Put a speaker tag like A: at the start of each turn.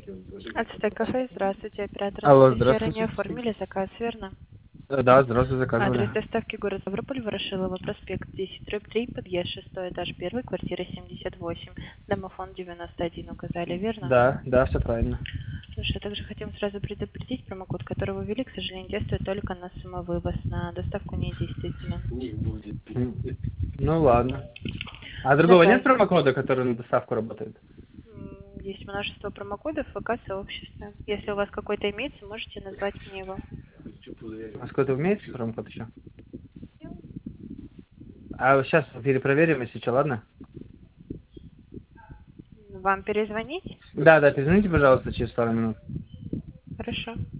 A: Ацтек кафе, здравствуйте, оператор
B: Алло,
A: сферы не
B: здравствуйте.
A: оформили заказ, верно?
B: Да, здравствуйте, заказывали.
A: Адрес доставки город Ставрополь, Ворошилова, проспект 10/3, подъезд 6 этаж, 1, квартира 78, домофон 91 указали, верно?
B: Да, все правильно.
A: Слушай, также хотим сразу предупредить, промокод, который вы ввели, к сожалению, действует только на самовывоз, на доставку не действителен.
B: Ну ладно. А другого
A: Заказ.
B: нет промокода, который на доставку работает?
A: Есть множество промокодов в ВК-сообществе. Если у вас какой-то имеется, можете назвать мне его.
B: А какой-то имеется промокод еще? А сейчас перепроверим, если что, ладно?
A: Вам перезвонить?
B: Да, перезвоните, пожалуйста, через пару минут.
A: Хорошо.